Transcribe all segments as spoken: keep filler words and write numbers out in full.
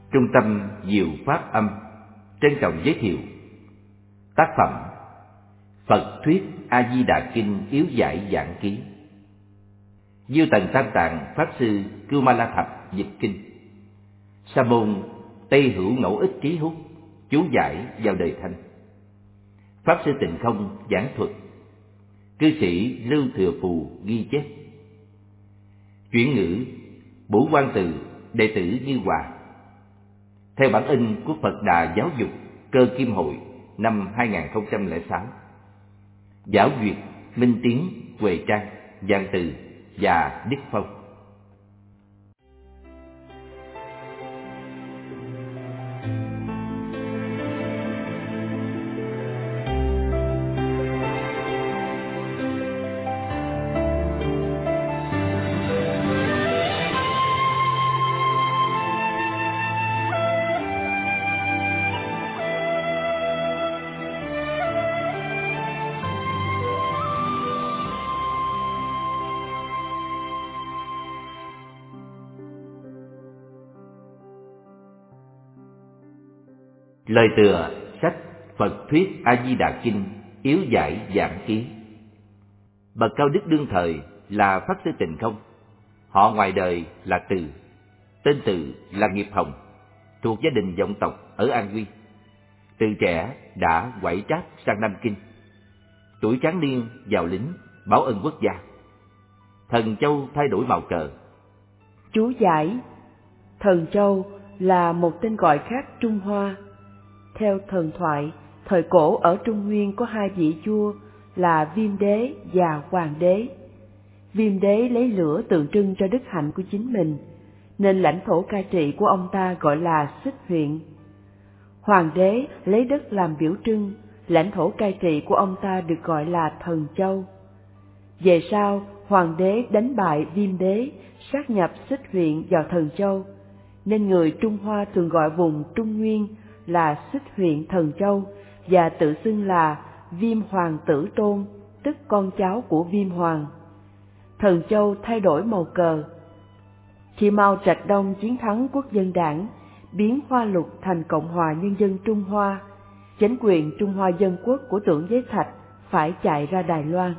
Trung tâm Diệu Pháp Âm trân trọng giới thiệu tác phẩm Phật Thuyết A Di Đà Kinh Yếu Giải Giảng Ký, Diêu Tần Tam Tạng Pháp Sư Cưu Ma La Thập dịch kinh, Sa môn Tây Hữu Ngẫu Ích Trí Hút chú giải vào đời Thanh, Pháp Sư Tịnh Không giảng thuật, cư sĩ Lưu Thừa Phù ghi chép. Chuyển ngữ Bủ Quang Từ, đệ tử Như Hòa. Theo bản in của Phật Đà Giáo dục Cơ Kim Hội năm hai nghìn không trăm lẻ sáu. Giáo duyệt Minh Tiến, Huệ Trang, Giang Từ và Đức Phong. Lời tựa sách Phật Thuyết A Di Đà Kinh Yếu Giải Giảng Ký. Bậc cao đức đương thời là Pháp Sư Tịnh Không. Họ ngoài đời là Từ, tên Từ là Nghiệp Hồng, thuộc gia đình vọng tộc ở An Huy. Từ trẻ đã quẩy tráp sang Nam Kinh. Tuổi tráng niên vào lính báo ân quốc gia. Thần Châu thay đổi màu cờ. Chú giải: Thần Châu là một tên gọi khác Trung Hoa. Theo thần thoại, thời cổ ở Trung Nguyên có hai vị vua là Viêm Đế và Hoàng Đế. Viêm Đế lấy lửa tượng trưng cho đức hạnh của chính mình, nên lãnh thổ cai trị của ông ta gọi là Xích huyện. Hoàng Đế lấy đất làm biểu trưng, lãnh thổ cai trị của ông ta được gọi là Thần Châu. Về sau, Hoàng Đế đánh bại Viêm Đế, sát nhập Xích huyện vào Thần Châu, nên người Trung Hoa thường gọi vùng Trung Nguyên là Xích huyện Thần Châu và tự xưng là Viêm Hoàng Tử Tôn, tức con cháu của Viêm Hoàng. Thần Châu thay đổi màu cờ. Khi Mao Trạch Đông chiến thắng Quốc dân đảng, biến Hoa Lục thành Cộng hòa Nhân dân Trung Hoa, chính quyền Trung Hoa Dân Quốc của Tưởng Giới Thạch phải chạy ra Đài Loan.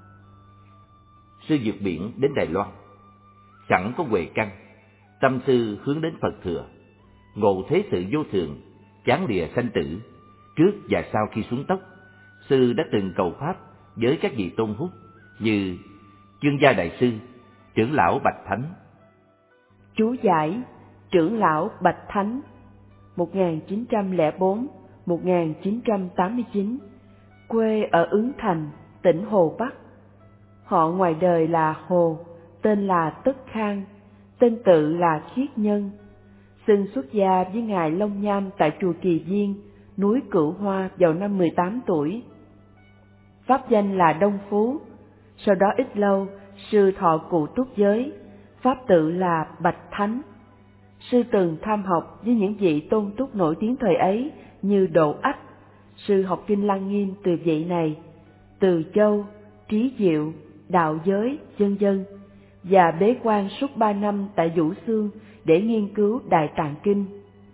Sư vượt biển đến Đài Loan, chẳng có huệ căn, tâm sư hướng đến Phật Thừa, ngộ thế sự vô thường, chán lìa sanh tử. Trước và sau khi xuống tóc, sư đã từng cầu pháp với các vị tôn hút như Chương Gia Đại Sư, trưởng lão Bạch Thánh. Chú giải: Trưởng lão Bạch Thánh một nghìn chín trăm lẻ bốn đến một nghìn chín trăm tám mươi chín, quê ở Ứng Thành, tỉnh Hồ Bắc. Họ ngoài đời là Hồ, tên là Tất Khang, tên tự là Khiết Nhân. Xin xuất gia với Ngài Long Nham tại chùa Kỳ Viên, núi Cửu Hoa vào năm mười tám tuổi. Pháp danh là Đông Phú. Sau đó ít lâu, sư thọ cụ túc giới, pháp tự là Bạch Thánh. Sư từng tham học với những vị tôn túc nổi tiếng thời ấy như Độ Ách. Sư học kinh Lăng Nghiêm từ vị này, Từ Châu, Trí Diệu, Đạo Giới, vân vân, và bế quan suốt ba năm tại Vũ Xương để nghiên cứu Đại Tạng Kinh.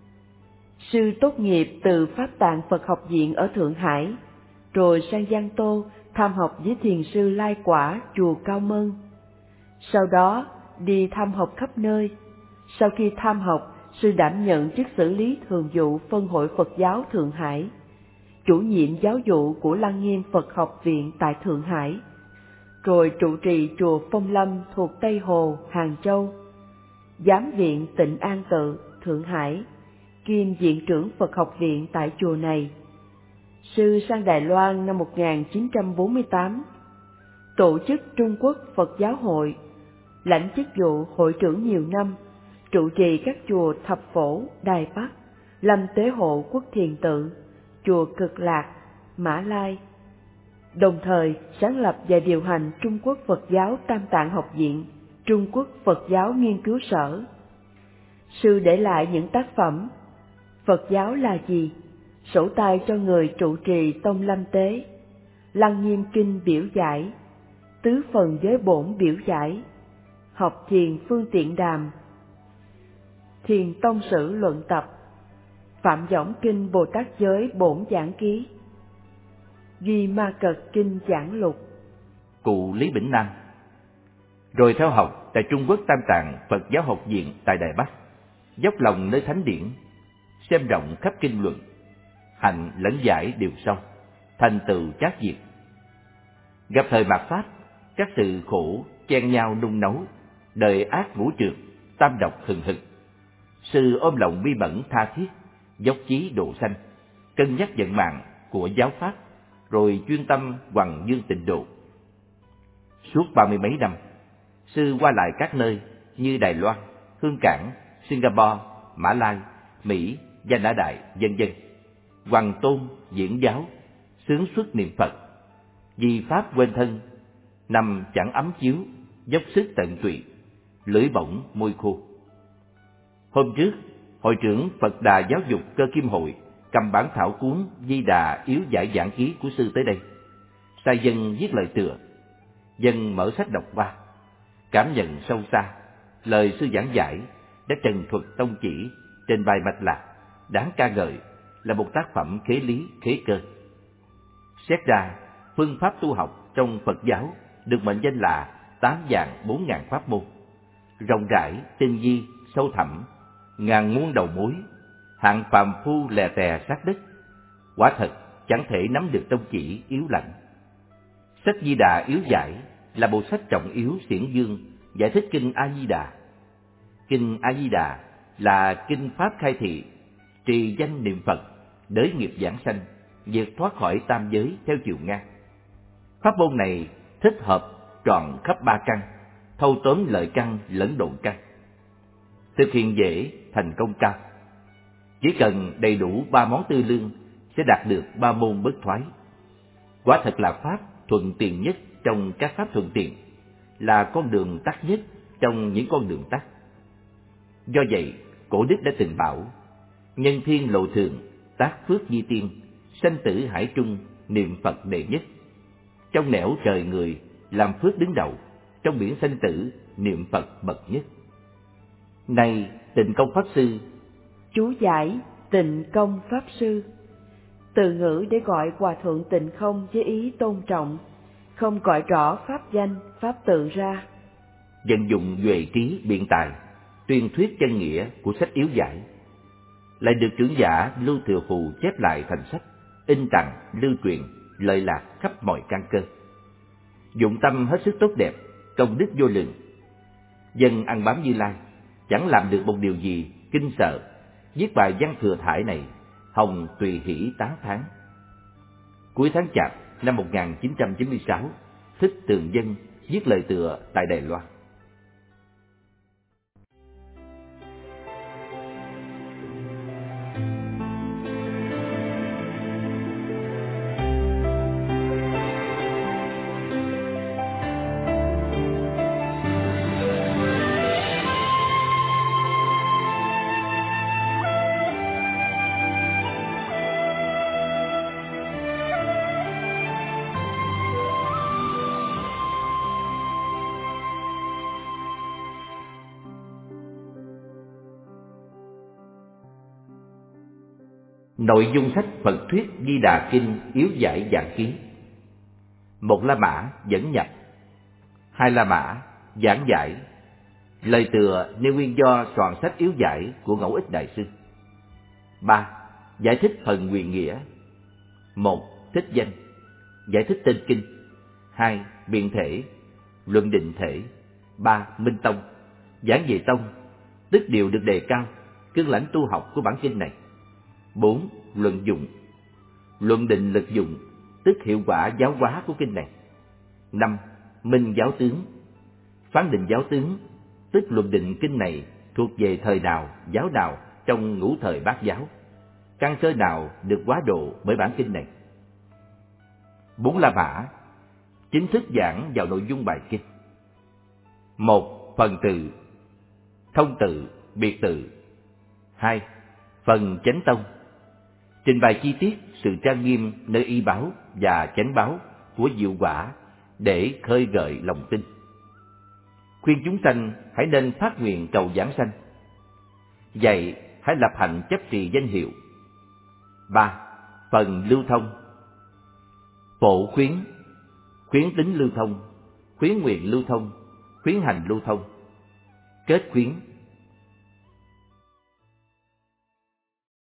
Sư tốt nghiệp từ Pháp Tạng Phật học viện ở Thượng Hải, rồi sang Giang Tô tham học với thiền sư Lai Quả chùa Cao Mân. Sau đó đi tham học khắp nơi. Sau khi tham học, sư đảm nhận chức xử lý thường vụ Phân hội Phật giáo Thượng Hải, chủ nhiệm giáo vụ của Lăng Nghiêm Phật học viện tại Thượng Hải, rồi trụ trì chùa Phong Lâm thuộc Tây Hồ, Hàng Châu, giám viện Tịnh An Tự, Thượng Hải, kiêm viện trưởng Phật học viện tại chùa này. Sư sang Đài Loan năm một nghìn chín trăm bốn mươi tám, tổ chức Trung Quốc Phật giáo hội, lãnh chức vụ hội trưởng nhiều năm, trụ trì các chùa Thập Phổ, Đài Bắc, Lâm Tế Hộ Quốc Thiền Tự, chùa Cực Lạc, Mã Lai. Đồng thời sáng lập và điều hành Trung Quốc Phật giáo Tam Tạng học viện, Trung Quốc Phật giáo nghiên cứu sở. Sư để lại những tác phẩm Phật giáo là gì, sổ tay cho người trụ trì tông Lâm Tế, Lăng Nghiêm Kinh biểu giải, Tứ Phần Giới Bổn biểu giải, Học Thiền Phương Tiện Đàm. Thiền Tông Sử Luận Tập, Phạm Võng Kinh Bồ Tát Giới Bổn Giảng Ký, Duy Ma Cật Kinh Giảng Lục. Cụ Lý Bỉnh Nam. Rồi theo học tại Trung Quốc Tam Tạng Phật Giáo Học Viện tại Đài Bắc, dốc lòng nơi thánh điển, xem rộng khắp kinh luận, hành lẫn giải đều sâu, thành tựu trác diệt. Gặp thời mạt Pháp, các sự khổ chen nhau nung nấu, đời ác ngũ trượt, tam độc hừng hực. Sư ôm lòng bi bẩn tha thiết, dốc chí độ sanh, cân nhắc vận mạng của giáo pháp, rồi chuyên tâm hoằng dương tịnh độ. Suốt ba mươi mấy năm, sư qua lại các nơi như Đài Loan, Hương Cảng, Singapore, Mã Lai, Mỹ, Gia Nã Đại, vân vân, hoằng tôn diễn giáo, xướng xuất niệm Phật, vì pháp quên thân, nằm chẳng ấm chiếu, dốc sức tận tụy, lưỡi bổng môi khô. Hôm trước, hội trưởng Phật Đà Giáo dục Cơ Kim Hội cầm bản thảo cuốn Di Đà Yếu Giải Giảng Ký của sư tới đây, sai dân viết lời tựa. Dân mở sách đọc qua, cảm nhận sâu xa, lời sư giảng giải đã trần thuật tông chỉ trên bài mạch lạc, đáng ca ngợi, là một tác phẩm khế lý khế cơ. Xét ra, phương pháp tu học trong Phật giáo được mệnh danh là tám vạn bốn ngàn pháp môn, rộng rãi, tinh vi, sâu thẳm, ngàn muôn đầu mối, hạng phàm phu lè tè sát đất, quả thật chẳng thể nắm được tông chỉ yếu lạnh. Sách Di Đà Yếu Giải là bộ sách trọng yếu xiển dương giải thích kinh A Di Đà. Kinh A Di Đà là kinh pháp khai thị, trì danh niệm Phật, đới nghiệp giảng sanh, vượt thoát khỏi tam giới theo chiều ngang. Pháp môn này thích hợp trọn khắp ba căn, thâu tóm lợi căn lẫn độn căn, thực hiện dễ, thành công cao. Chỉ cần đầy đủ ba món tư lương sẽ đạt được ba môn bất thoái. Quả thật là pháp thuận tiện nhất trong các pháp thuận tiện, là con đường tắt nhất trong những con đường tắt. Do vậy, cổ đức đã từng bảo: nhân thiên lộ thường, tác phước di tiên, sanh tử hải trung, niệm Phật đệ nhất. Trong nẻo trời người, làm phước đứng đầu, trong biển sanh tử, niệm Phật bậc nhất. Này Tịnh Công Pháp Sư. Chú giải Tịnh Công Pháp Sư, từ ngữ để gọi Hòa Thượng Tịnh Không với ý tôn trọng, không gọi rõ pháp danh, pháp tự ra. Vận dụng duệ trí biện tài, tuyên thuyết chân nghĩa của sách Yếu Giải, lại được trưởng giả Lưu Thừa Phù chép lại thành sách, in tặng, lưu truyền, lợi lạc khắp mọi căn cơ. Dụng tâm hết sức tốt đẹp, công đức vô lượng. Dân ăn bám Như Lai chẳng làm được một điều gì kinh sợ, viết bài văn thừa thải này, hồng tùy hỷ tán thán. Cuối tháng Chạp năm một nghìn chín trăm chín mươi sáu, Thích Tường Dân viết lời tựa tại Đài Loan. Nội dung sách Phật thuyết Di Đà Kinh Yếu Giải Giảng Ký. Một La Mã dẫn nhập, hai La Mã giảng giải. Lời tựa nêu nguyên do soạn sách Yếu Giải của Ngẫu Ích Đại Sư. Ba. Giải thích phần huyền nghĩa. Một. Thích danh, giải thích tên kinh. Hai. Biện thể, luận định thể. Ba. Minh tông, giảng về tông, tức điều được đề cao, cương lãnh tu học của bản kinh này. Bốn. Luận dụng, luận định lực dụng, tức hiệu quả giáo hóa của kinh này. Năm. Minh giáo tướng, phán định giáo tướng, tức luận định kinh này thuộc về thời nào, giáo nào trong ngũ thời bát giáo, căn cơ nào được quá độ bởi bản kinh này. Bốn La Mã chính thức giảng vào nội dung bài kinh. Một. Phần tự, thông tự, biệt tự. Hai. Phần chánh tông, trình bày chi tiết sự trang nghiêm nơi y báo và chánh báo của diệu quả để khơi gợi lòng tin. Khuyên chúng sanh hãy nên phát nguyện cầu giảng sanh. Vậy hãy lập hạnh chấp trì danh hiệu. Ba. Phần lưu thông. Phổ khuyến, khuyến tính lưu thông, khuyến nguyện lưu thông, khuyến hành lưu thông. Kết khuyến,